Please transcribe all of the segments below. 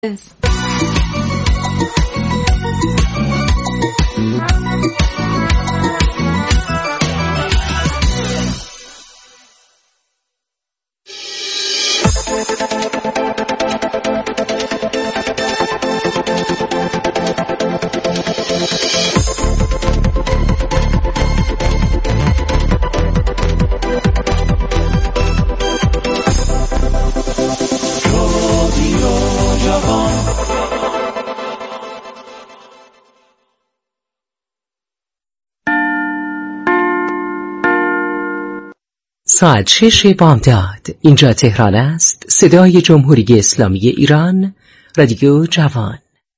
ساعت 6 بامداد. اینجا تهران است. صدای جمهوری اسلامی ایران، رادیو جوان.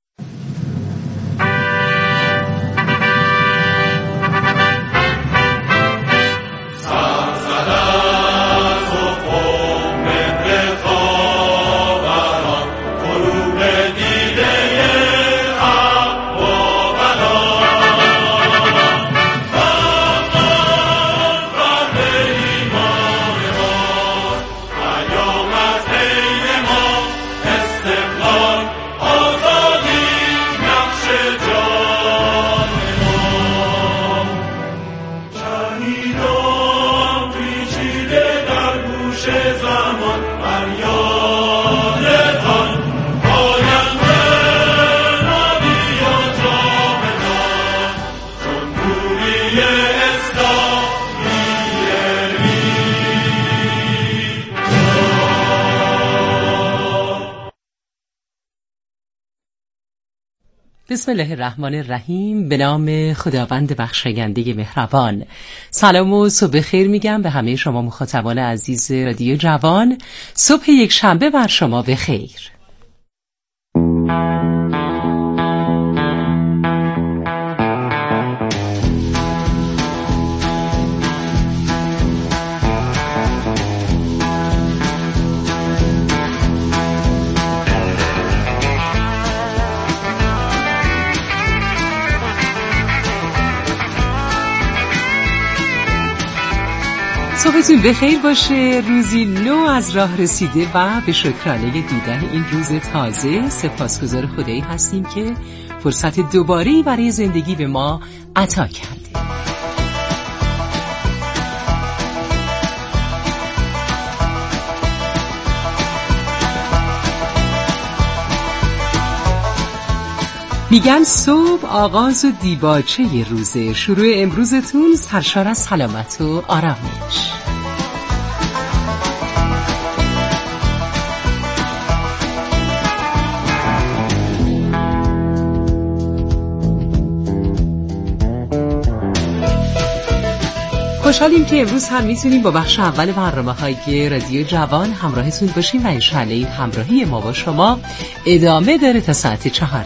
بسم الله الرحمن الرحیم. به نام خداوند بخشاینده مهربان. سلام و صبح خیر میگم به همه شما مخاطبان عزیز رادیو جوان. صبح یک شنبه بر شما بخیر. صبحتون بخیر باشه. روزی نو از راه رسیده و به شکرانه دیدن این روز تازه سپاسگزار خدایی هستیم که فرصت دوباره‌ای برای زندگی به ما عطا کرده. میگن صبح آغاز و دیباچه روزه. شروع امروزتون سرشار از سلامت و آرامش. خوشحالیم که امروز هم میتونیم با بخش اول برنامه‌های رادیو جوان همراهتون باشیم و انشاءالله این همراهی ما با شما ادامه داره تا ساعت 14.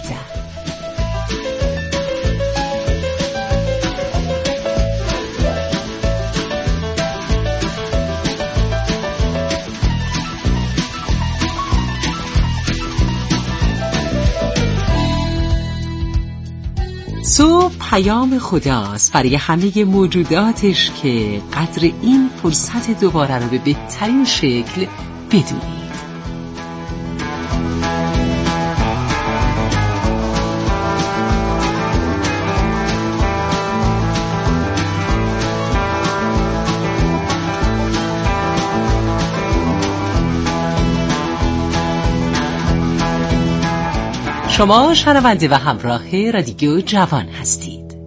صبح پیام خداست برای همه موجوداتش که قدر این فرصت دوباره رو به بهترین شکل بدونید. شما شنونده و همراه رادیو جوان هستید.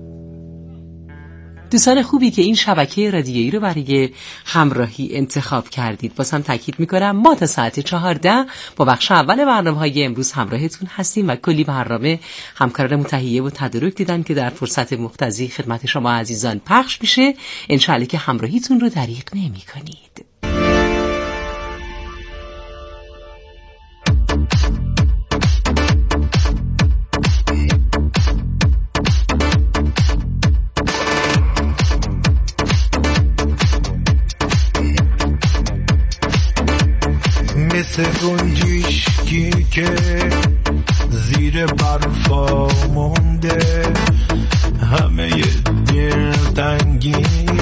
دوستان خوبی که این شبکه رادیویی رو برای همراهی انتخاب کردید، بازم تاکید میکنم ما تا ساعت 14 با بخش اول برنامه‌های امروز همراهتون هستیم و کلی برنامه همکارانمون تهیه و تدارک دیدن که در فرصت مقتضی خدمت شما عزیزان پخش میشه. انشالله که همراهیتون رو دریغ نمی‌کنید. مثل گنجشکی که زیر برفا مونده، همه دلتنگیم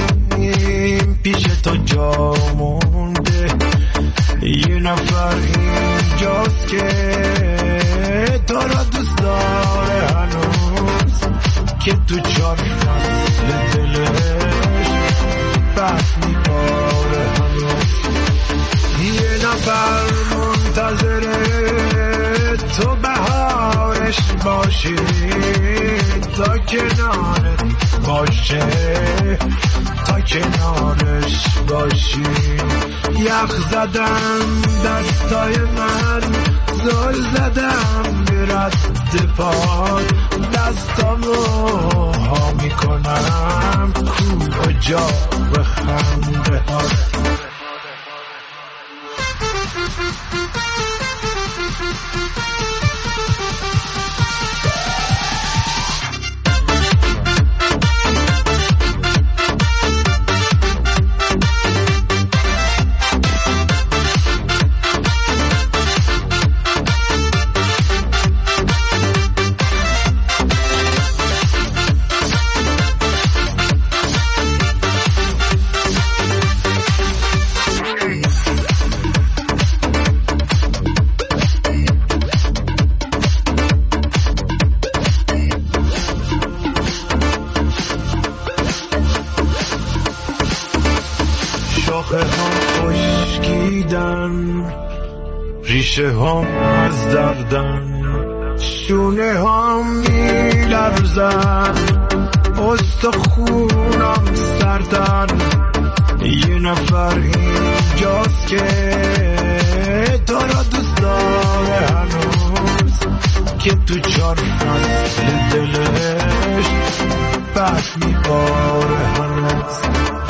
پیش تو جا مونده. یه نفر اینجاست که تو را دوست داره هنوز، که تو 4 فصل دلش بس میباره هنوز. یه نفر منتظره تو بهارش باشی، تا کنارت باشه، تا کنارش باشی. یخ زدم دستای من، زل زدم به رد پاد، دستامو ها میکنم کو جا به خنده ها. شاخه ها خشکیدن، ریشه ها از دردن، شونه ها میلرزن، استخونم سردن. یه نفر اینجاست که تو را دوست داره هنوز، که تو 4 فصل دلش بد میباره هنوز.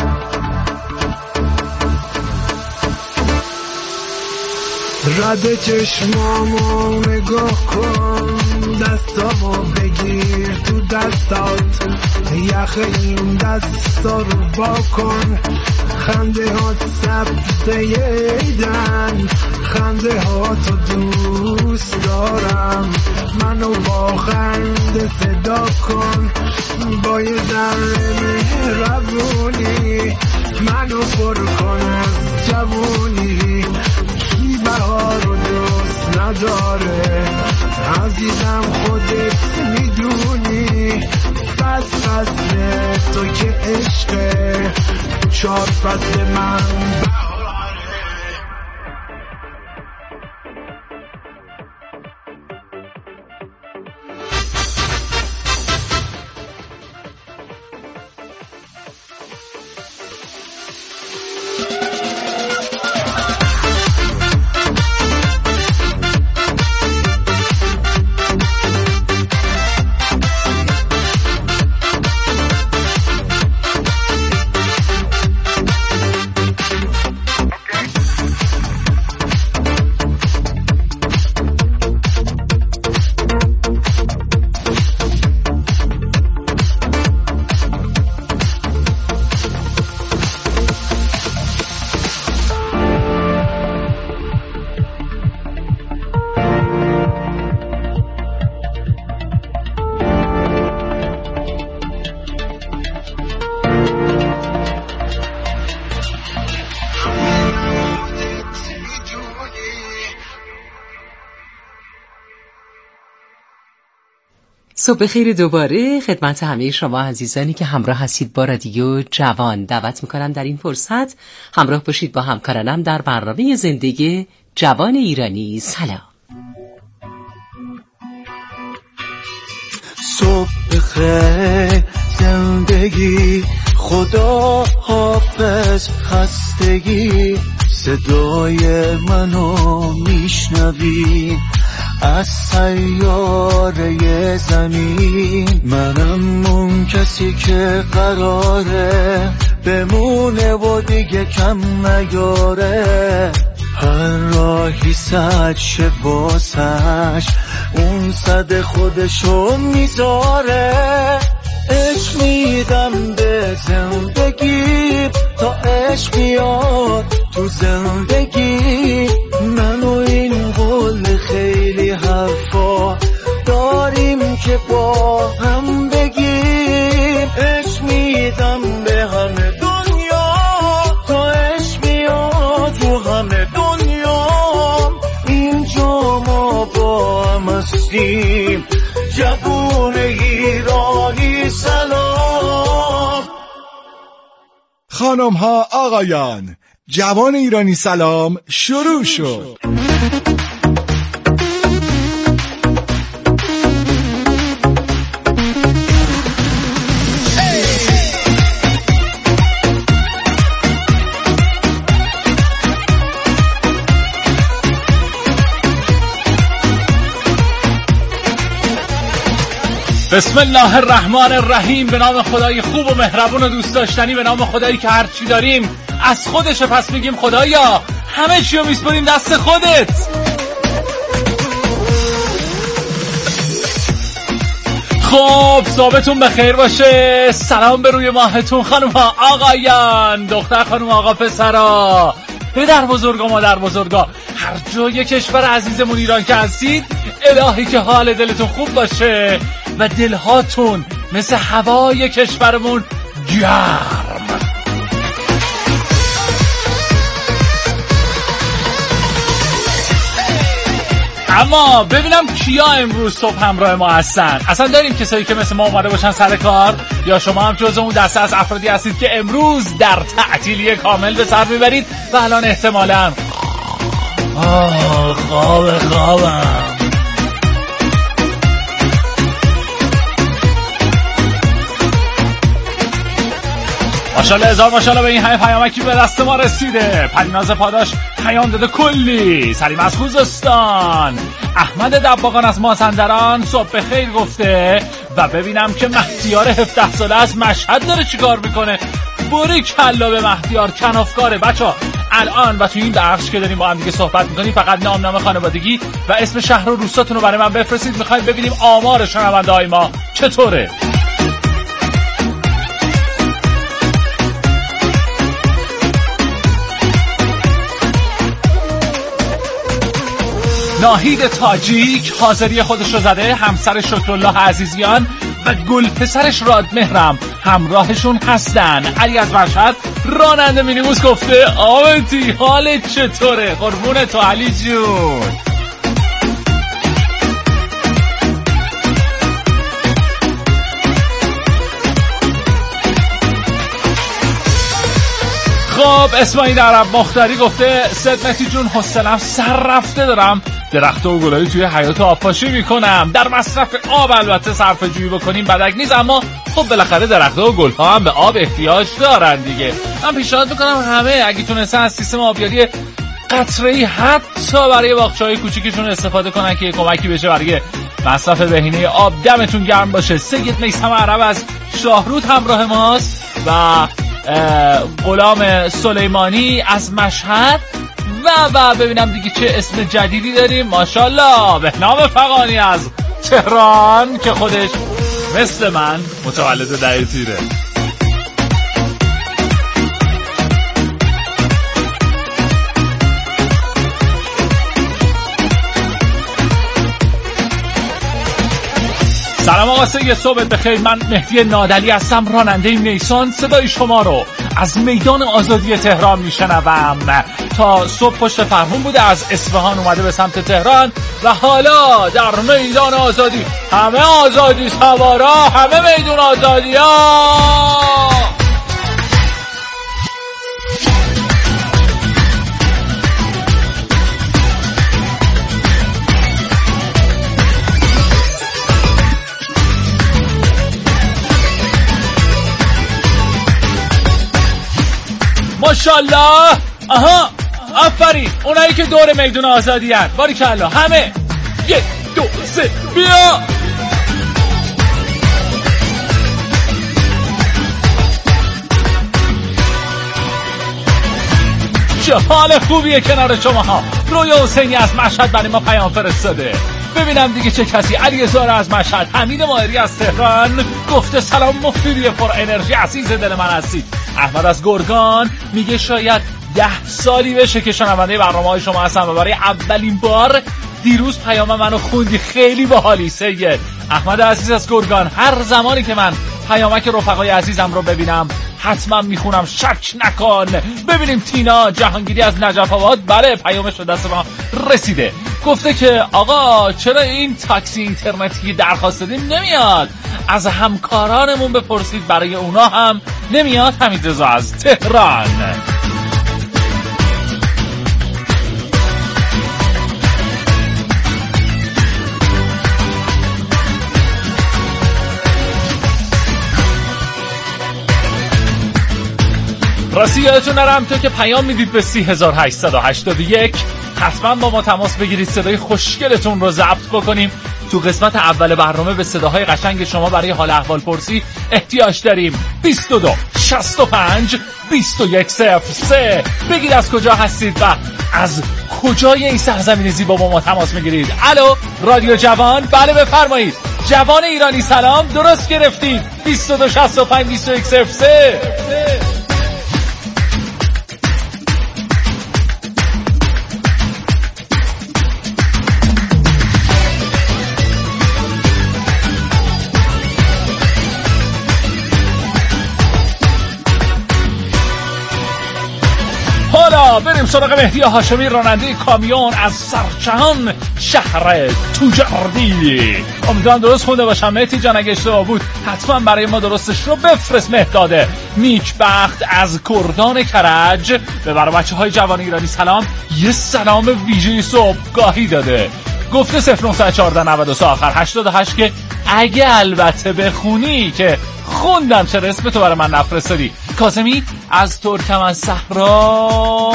رد چشمامو نگاه کن، دستامو بگیر تو دستات، یخ این دستا رو با کن. خنده ها سبزه ایدن، خنده ها تو دوست دارم، منو با خنده صدا کن. با یه ذره مهربونی منو پر کن از جوونی. بهار رو دوست نداره عزیزم، خودت میدونی. بس فصل تو که عشقه، 4 فصل من صبح خیر دوباره خدمت همه شما عزیزانی که همراه هستید با رادیو جوان. دعوت میکنم در این فرصت همراه باشید با همکارانم در برنامه زندگی جوان ایرانی. سلام. صبح خیر زندگی، خدا حافظ خستگی، صدای منو میشنوی از سیاره زمین. منم اون کسی که قراره بمونه و دیگه کم نیاره. هر راهی سد شه واسش، اون صد خودشو میذاره. عشق میدم به زندگی تا عشق بیاد تو زندگی. من و این قول خیلی حرفا داریم که با هم بگیم. عشق میدم به همه دنیا تا عشق بیاد تو همه دنیا. اینجا هم هستیم جوون ایرانی سلام. خانم ها آقایان، جوان ایرانی سلام شروع شد. بسم الله الرحمن الرحیم. به نام خدای خوب و مهربون و دوست داشتنی، به نام خدایی که هر چی داریم از خودشه، پس میگیم خدایا همه چی رو میسپریم دست خودت. خب صحبتون بخیر باشه. سلام به روی ماهتون خانم ها آقایان، دختر خانم آقا پسرا، پدر بزرگا مادر بزرگا، هر جای کشور عزیزمون ایران که هستید، الهی که حال دلتون خوب باشه و دلهاتون مثل هوای کشورمون گرم. اما ببینم کیا امروز صبح همراه ما هستن. اصلا داریم کسایی که مثل ما اومده باشن سر کار، یا شما هم جزو اون دسته از افرادی هستید که امروز در تعطیلی کامل به سر میبرید و الان احتمالاً خوابم. ماشاءالله هزار ماشاءالله به این همه پیامکی به دست ما رسیده. پریناز پاداش پیام داده کلی. سلیم از خوزستان. احمد دباغان از مازندران صبح بخیر گفته. و ببینم که مهدیار 17 ساله از مشهد داره چیکار میکنه. باری کلا به مهدیار، کنافکاره. بچه‌ها الان و تو این بخش که داریم با هم دیگه صحبت میکنیم فقط نام خانوادگی و اسم شهر و روستاتون رو برای من بفرستید. میخوایم ببینیم آمار شنونده‌های ما چطوره. ناهید تاجیک حاضری خودش رو زده. همسر شکرالله عزیزیان و گل پسرش رادمهرم همراهشون هستن. علی از مشهد راننده مینیبوس گفته آمنتی حالت چطوره؟ قربون تو علی جون. خب اسماعیل عرب مختاری گفته صدمتی جون حسنم سر رفته، دارم درخت و گلایی توی حیاط آبپاشی میکنم. در مصرف آب البته صرفه جویی بکنیم بدک نیست، اما خب بالاخره درخت و گلها هم به آب احتیاج دارن دیگه. من پیشنهاد میکنم همه اگه تونستن از سیستم آبیاری قطره‌ای حتی برای باغچه‌های کوچیکشون استفاده کنن که کمکی بشه برای مصرف بهینه آب. دمتون گرم باشه. سید میثم عرب از شاهرود همراه ماست و غلام سلیمانی از مشهد و ببینم دیگه چه اسم جدیدی داریم. ماشاءالله بهنام فغانی از تهران که خودش مثل من متولد دهه تیره. سلام آقا سید، صبح بخیر. من مهدی نادلی هستم، راننده نیسان. صدای شما رو از میدان آزادی تهران میشنوم. تا صبح پشت فرمون بوده، از اصفهان اومده به سمت تهران و حالا در میدان آزادی. همه آزادی سوارا، همه میدون آزادی ها. ماشاءالله. آها آفرین، اونایی که دور میدون آزادی هست. باریکالله همه. 1 2 3 بیا. چه حال خوبیه کنار شما ها. رویا حسینی از مشهد برای ما پیام فرستاده. ببینم دیگه چه کسی. علی زاره از مشهد. حمید ماهری از تهران گفته سلام مفیدی پر انرژی عزیز دل من هستید. احمد از گرگان میگه شاید 10 سالی بشه که شنونده برنامه‌های شما هستم و برای اولین بار دیروز پیام منو خوندی. خیلی باحالی سید. احمد عزیز از گرگان، هر زمانی که من پیامک رفقای عزیزم رو ببینم حتما میخونم، شک نکن. ببینیم تینا جهانگیری از نجف آباد، بله پیامش رو دست ما رسیده. گفته که آقا چرا این تاکسی اینترنتی درخواست دادیم نمیاد؟ از همکارانمون بپرسید برای اونا هم نمیاد. حمیدرضا از تهران. راستی یادتون نرم تو که پیام میدید به 3881 حتما با ما تماس بگیرید، صدای خوشگلتون رو ضبط بکنیم. تو قسمت اول برنامه به صداهای قشنگ شما برای حال احوال پرسی احتیاج داریم. 22 65 2103 بگید از کجا هستید و از کجای این سرزمین زیبا با ما تماس میگیرید. الو رادیو جوان، بله بفرمایید. جوان ایرانی سلام، درست گرفتید. 22 65 2103. حالا بریم سراغ مهدی هاشمی، راننده کامیون از سرچهان شهر توجردی. امیدوارم درست خونده باشم مهدی جان، اگه اشتباه بود حتما برای ما درستش رو بفرست. مهداده نیکبخت از کردان کرج به برای بچه‌های جوان ایرانی سلام، یه سلام ویژه صبحگاهی داده. گفته 0914 93 آخر 88 که اگه البته بخونی، که خوندم چرا اسم تو برای من نفرستادی. کاظمی از ترکمن صحرا.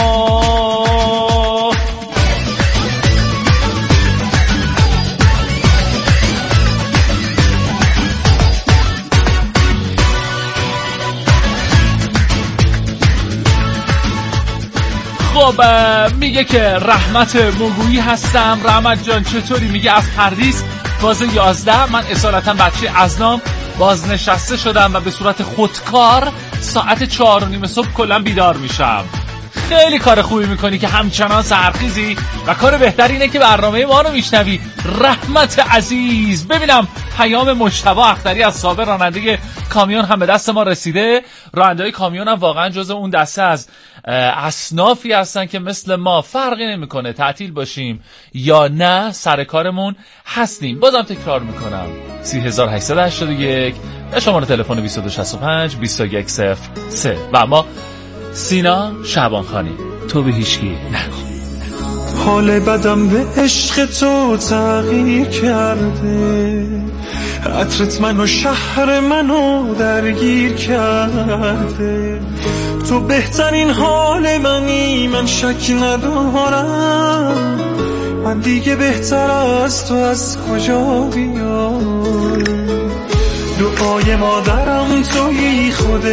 خب میگه که رحمت مگویی هستم. رحمت جان چطوری؟ میگه از پردیس باز 11. من اصالتا بچه ازنام بازنشسته شدم و به صورت خودکار ساعت 4:30 صبح کلا بیدار میشم. خیلی کار خوبی میکنی که همچنان سرخیزی و کار بهتر اینه که برنامه ما رو میشنوی. رحمت عزیز. ببینم پیام مجتبی اختری از صابر راننده کامیون هم به دست ما رسیده. راننده‌های کامیون هم واقعا جزء اون دسته از اصنافی هستن که مثل ما فرقی نمیکنه تعطیل باشیم یا نه، سر کارمون هستیم. بازم تکرار میکنم 3881 و شماره تلفن 2265 2103 و ما سینا شعبانخانی. تو به هیچکی نگو. حال بدم به عشق تو تغییر کرده، عطرت منو شهر منو درگیر کرده. تو بهترین حال منی، من شک ندارم. من دیگه بهتر از تو از کجا بیام؟ دعای مادرم تویی،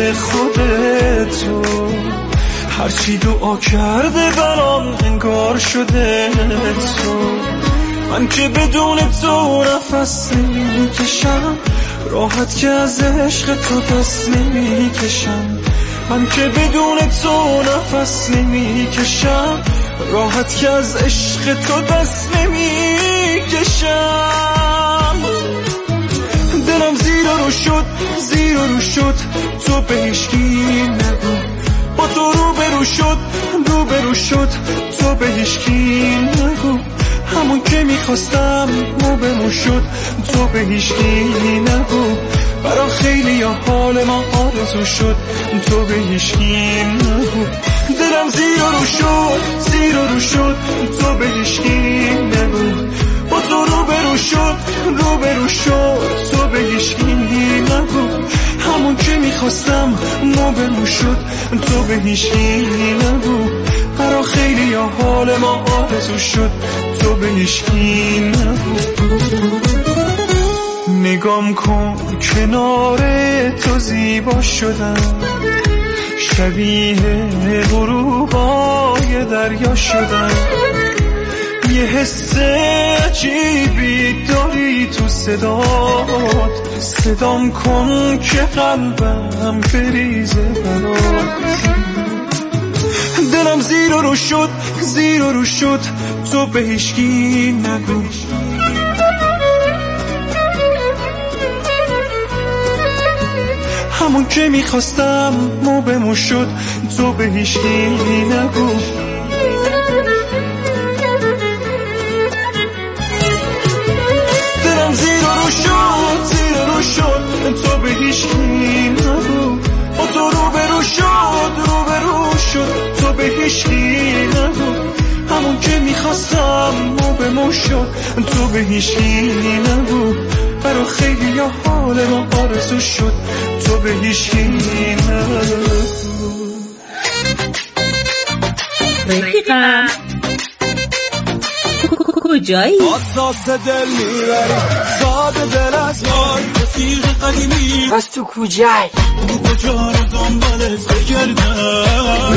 خودتو هرچی دعا کرده برام انگار شده تو. من که بدون تو نفس نمیکشم، راحت که از عشق تو دست نمیکشم. من که بدون تو نفس نمیکشم، راحت که از عشق تو دست نمیکشم. دلم زیر رو شد تو به هیچکی نگو. با تو روبرو شد تو به هیچکی نگو. همون که میخواستم موبمون شد تو به هیچکی نگو. برا خیلی یا حال ما آرزو شد تو به هیچکی نگو. دلم زیر رو شد تو به هیچکی نگو. با تو روبرو شد تو به هیچکی نگو. همون که میخواستم موبمون شد تو به هیچکی نگو. برا خیلی یا حال ما آرزو شد تو به هیچکی نگو. نگام کن کنار تو زیبا شدم، شبیه غروبای دریا شدم. یه حس عجیبی داری تو صدات، صدام کن که قلبم بریزه برات. دلم زیر رو شد تو به هیچکی نگو. همون که میخواستم موبمون شد تو به هیچکی نگو. تو به هیچکی نگو. با تو روبرو شد تو به هیچکی نگو. همون که میخواستم مو به مو شد تو به هیچکی نگو. برا خیلی یا حال ما آرزو شد تو به هیچکی نگو. رفیقم کجایی؟ آساس دل میبری ساده دل از یار رفیق قدیمی. پس تو کجایی؟ تو کجا رو دنبالت بگردم.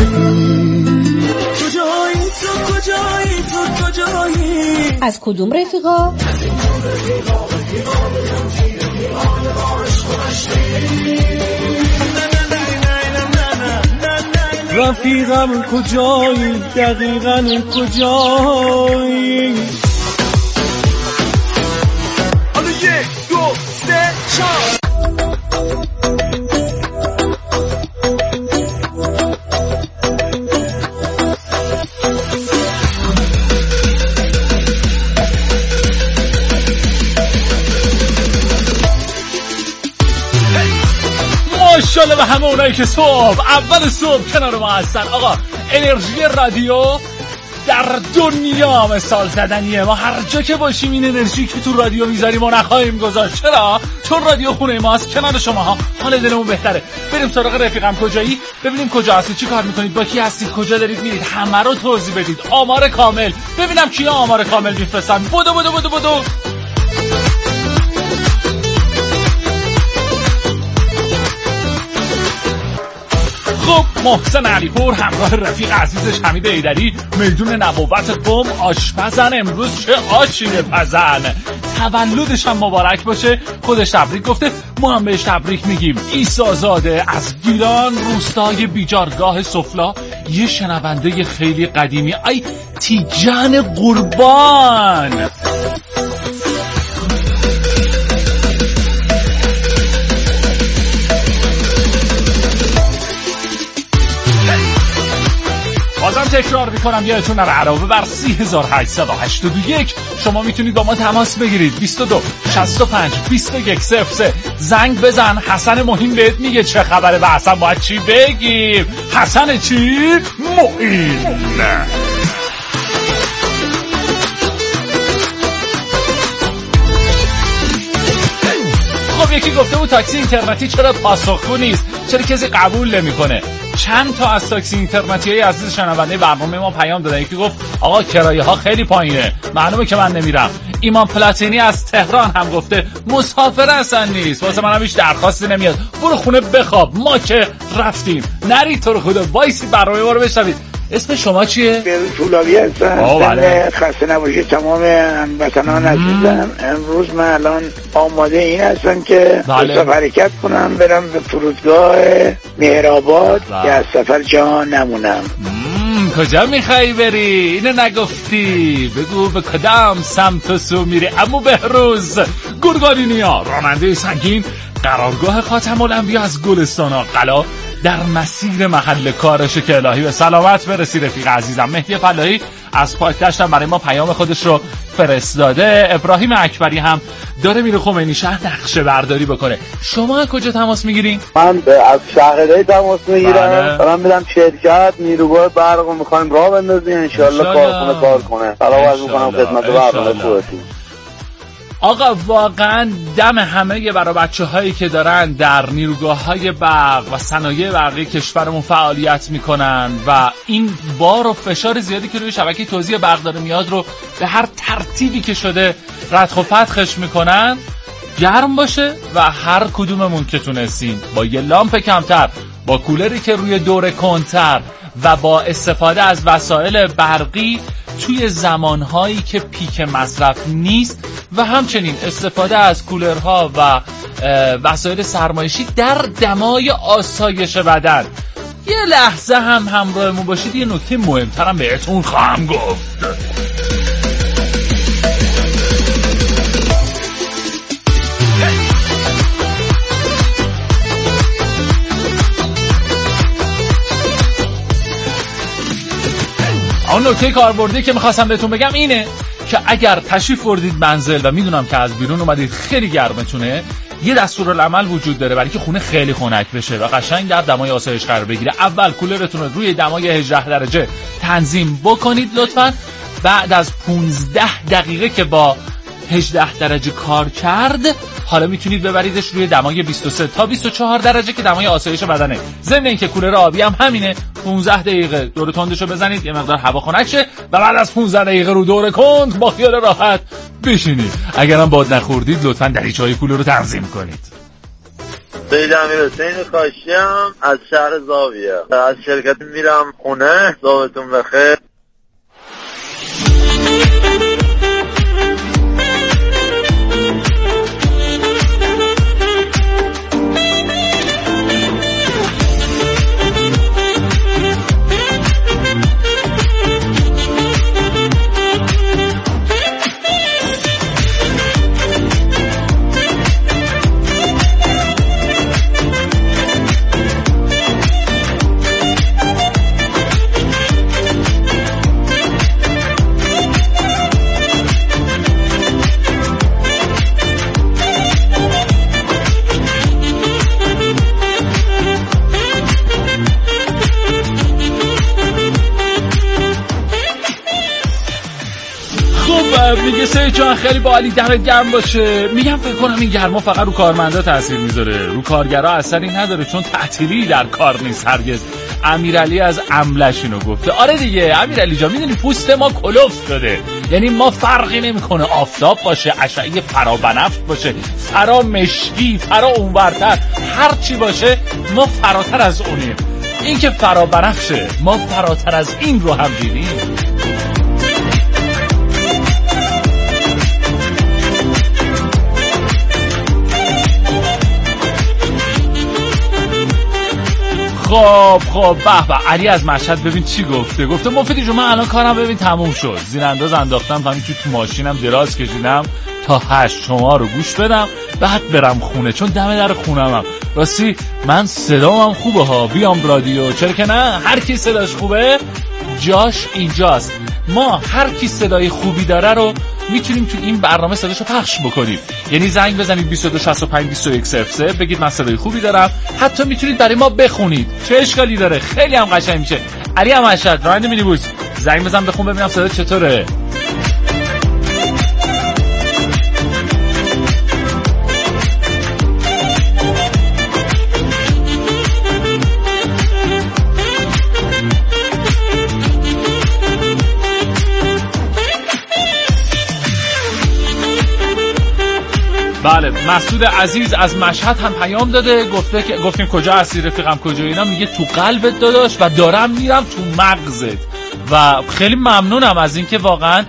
تو کجایی؟ از کدوم رفیقا؟ رفیقم کجایی؟ دقیقاً کجایی؟ حالا 1 2 3 4. ماشاءالله به همه اونایی که اول صبح کنار ما هستن. آقا انرژی رادیو در دنیا مثال زدنیه. ما هر جا که باشیم این انرژی که تو رادیو میذاریم ما نخواهیم گذاشت. چرا؟ چون رادیو خونه ماست، کنار شماها، حال دلمون بهتره. بریم سراغ رفیقم کجایی، ببینیم کجا هستید، چی کار میکنید، با کی هستید، کجا دارید میرید، همه رو توضیح بدید. آمار کامل، ببینم کیا آمار کامل میفرستن. بدو خب محسن علیپور همراه رفیق عزیزش حمید ایدری میدون نبوت قم آشپزن. امروز چه آشی بپزن. تولدش هم مبارک باشه. خودش تبریک گفته، ما هم بهش تبریک میگیم. عیسی زاده از گیلان روستای بیجارگاه سفلا، یه شنونده خیلی قدیمی. ای تیجان قربان. بازم تکرار میکنم یادتون نره علاوه بر 3881 شما میتونید با ما تماس بگیرید. 22 65 21 03 زنگ بزن. حسن مهین بهت میگه چه خبره و اصلا باید چی بگیم. حسن چی؟ مهین. خب یکی گفته بود تاکسی اینترنتی چرا پاسخگو نیست، چرا کسی قبول نمیکنه. چند تا از تاکسی اینترنتی‌های عزیز شنونده برنامه ما پیام دادن. یکی گفت آقا کرایه ها خیلی پایینه، معلومه که من نمیرم. ایمان پلاتینی از تهران هم گفته مسافر اصلا نیست، واسه منم هیچ درخواستی نمیاد، برو خونه بخواب، ما که رفتیم. نرید تو رو خدا، وایسی برنامه ما رو بشنوید. اسم شما چیه؟ طولابی هستم. بله. خسته نباشید تمام هموطنان عزیزم. امروز من الان آماده این هستم که بله. حرکت کنم برم به فرودگاه مهرآباد که از سفر جا نمونم. کجا میخوایی بری؟ اینو نگفتی، بگو به کدام سمت و سو میری. عمو بهروز گرگانینیا راننده سنگین قرارگاه خاتم الانبیا از گلستان آقلا در مسیر محل کارشه که الهی به سلامت برسی. رفیق عزیزم مهدی فلاحی از پاکدشت هم برای ما پیام خودش رو فرستاده. ابراهیم اکبری هم داره میره خمینی شهر نقشه برداری بکنه. شما کجا تماس میگیرین؟ من از شهرداری تماس میگیرم. من میرم شرکت نیروگاه برق رو میخوایم راه بندازیم، انشالله کارخونه کار کنه. سلام میکنم خدمت برنامه خودتون. آقا واقعا دم همه برای بچه هایی که دارن در نیروگاه های برق و صنایع برقی کشورمون فعالیت میکنن و این بار و فشار زیادی که روی شبکه توزیع برق داره میاد رو به هر ترتیبی که شده ردخ و فتخش میکنن. گرم باشه و هر کدوممون که تونستیم با یه لامپ کمتر، با کولری که روی دوره کنتر و با استفاده از وسایل برقی توی زمانهایی که پیک مصرف نیست و همچنین استفاده از کولرها و وسایل سرمایشی در دمای آسایش بدن. یه لحظه هم همراهمون باشید، یه نکته مهمترم بهتون خواهم گفت. اون نکته کاربردی که میخواستم بهتون بگم اینه که اگر تشریف بردید منزل و میدونم که از بیرون اومدید خیلی گرمتونه، یه دستورالعمل وجود داره برای که خونه خیلی خنک بشه و قشنگ در دمای آسایش قرار بگیره. اول کولرتون رو روی دمای 18 درجه تنظیم بکنید لطفاً. بعد از 15 دقیقه که با 18 درجه کار کرد، حالا میتونید ببریدش روی دمای 23 تا 24 درجه که دمای آسایش بدنه. ضمن اینکه کولر آبی هم همینه، 15 دقیقه دور تندشو بزنید یه مقدار هوا خنک شه و بعد از 15 دقیقه رو دور کند با خیال راحت بشینید. اگرم باد نخوردید لطفاً دریچه‌های کولر رو تنظیم کنید. سید امیرحسین کاشیم از شهر زاویه. از شرکت میرم خونه. صبحتون بخیر. میگه سه جان خیلی باحالی، دمت گرم باشه. میگم فکر کنم این گرما فقط رو کارمندا تاثیر میذاره، رو کارگرا اثری نداره چون تعطیلی در کار نیست هرگز. امیرعلی از املش اینو گفته. آره دیگه امیرعلی جان، میدونی پوست ما کلفت شده، یعنی ما فرقی نمیکنه آفتاب باشه، اشعه فرابنفش باشه، فرا مشکی، فرا اونورتر، هر چی باشه ما فراتر از اونیم. این که فرابنفشه، ما فراتر از این رو هم دیدیم. خب به علی از مشهد ببین چی گفته مفیدی جون، من الان کارم ببین تموم شد، زیرانداز انداختم، همین تو ماشینم دراز کشیدم تا 8 شما رو گوش بدم بعد برم خونه، چون دم در خونمم. راستی من صدام هم خوبه ها، بیام رادیو، چرا که نه، هر کی صداش خوبه جاش اینجاست. ما هر کی صدای خوبی داره رو میتونیم تو این برنامه صداشو پخش بکنیم. یعنی زنگ بزنید 22652103 بگید من صدای خوبی دارم، حتی میتونید برای ما بخونید، چه اشکالی داره، خیلی هم قشنگ میشه. علی هم اشد راننده مینیبوس، زنگ بزن بخون ببینم صدا چطوره. بله، مسعود عزیز از مشهد هم پیام داده، گفتیم کجا هستی رفیقم، کجا اینا، میگه تو قلبت داداش و دارم میرم تو مغزت. و خیلی ممنونم از اینکه واقعا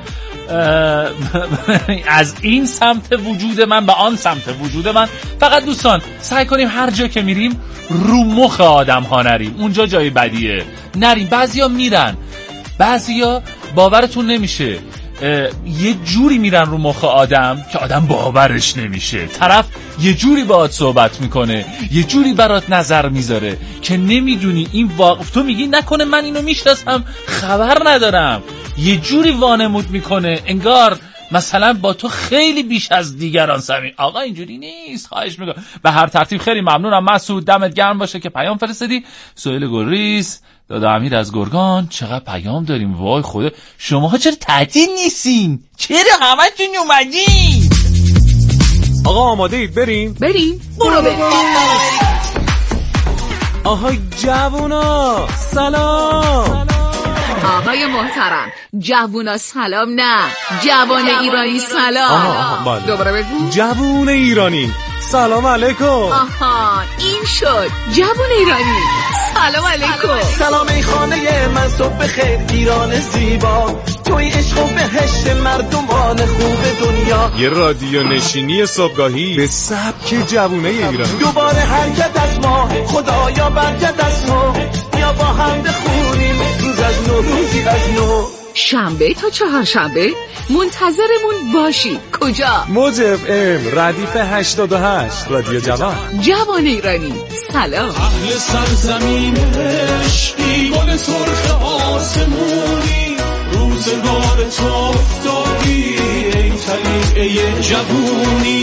از این سمت وجود من به آن سمت وجود من. فقط دوستان سعی کنیم هر جا که میریم رو مخ آدم ها نریم، اونجا جای بدیه نریم. بعضیا میرن، بعضیا باورتون نمیشه یه جوری میرن رو مخ آدم که آدم باورش نمیشه. طرف یه جوری باهات صحبت میکنه، یه جوری برات نظر میذاره که نمیدونی این تو میگی نکنه من اینو میشناسم، خبر ندارم. یه جوری وانمود میکنه انگار مثلا با تو خیلی بیش از دیگران سمی. آقا اینجوری نیست، خواهش میکنم. به هر ترتیب خیلی ممنونم مسعود، دمت گرم باشه که پیام فرستادی. سهیل گلریز، دادا امیر از گرگان، چقدر پیام داریم، وای خدا. شماها چرا تعطیل نیستین؟ چرا همتون اومدین؟ آقا آماده اید بریم؟ برو بریم. آهای جوونا سلام. آقای محترم، جوونا سلام نه، جوان ایرانی سلام. دوباره بگو. جوون ایرانی سلام علیکم. آها این شد جوون ایرانی سلام علیکم. سلام ای خانه من، صبح خیر ایران زیبا، توی عشق و بهشت مردمان خوب دنیا. یه رادیو نشینی صبحگاهی به سبک جوونه ایران. دوباره حرکت از ما، خدایا برکت از ما، یا با هم بخونیم روز از نو، روزی از نو. شنبه تا چهارشنبه منتظرمون باشید. کجا؟ موج FM ردیف 88 رادیو جوان ایرانی سلام. اهل سرزمین عشقی، گل سرخ آسمونی، روزگار تو افتادی ای طلیعه جوونی.